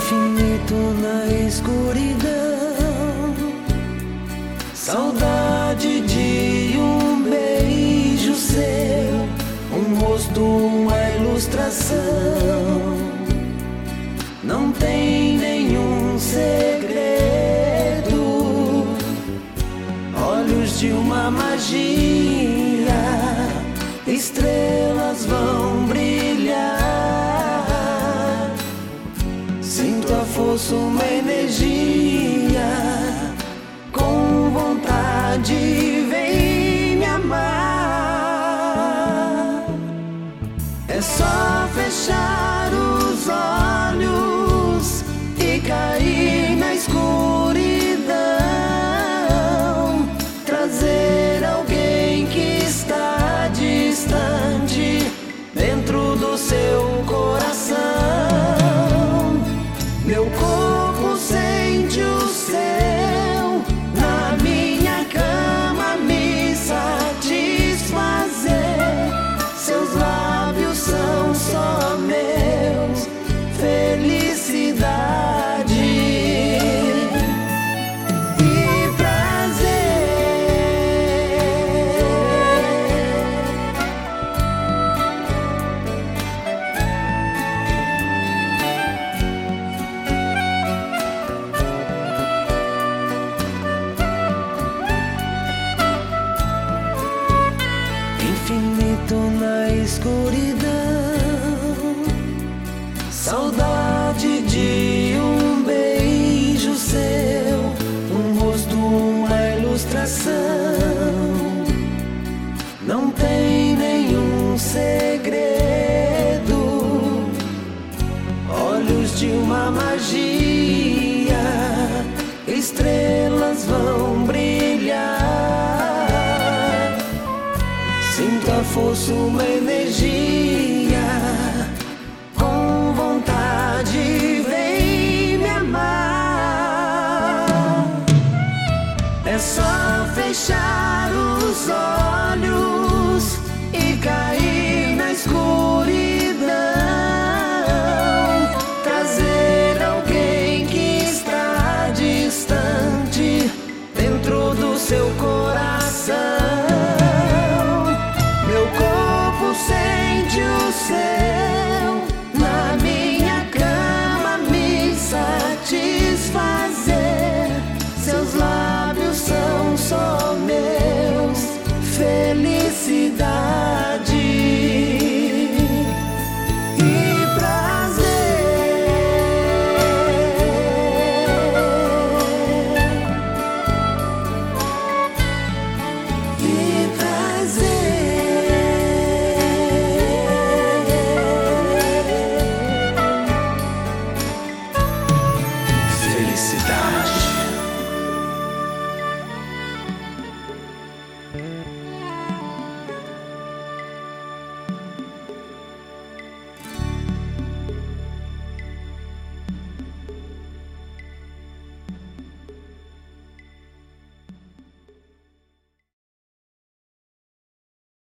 infinito na escuridão, saudade de um beijo seu, um rosto, uma ilustração. Não tem nenhum segredo, olhos de uma magia, estrelas vão brilhar. Sinto a força, uma energia, com vontade vem me amar. É só fechar os olhos e cair na escuridão, trazer alguém que está distante dentro do seu coração. Meu corpo sente o seu, na minha cama me satisfazer. Seus lábios são só meus, felicidade e prazer. Infinito na escuridão, saudade de um beijo seu, um rosto, uma ilustração. Não tem nenhum segredo, olhos de uma magia, estrelas vão brilhar. Sinto a força, uma energia,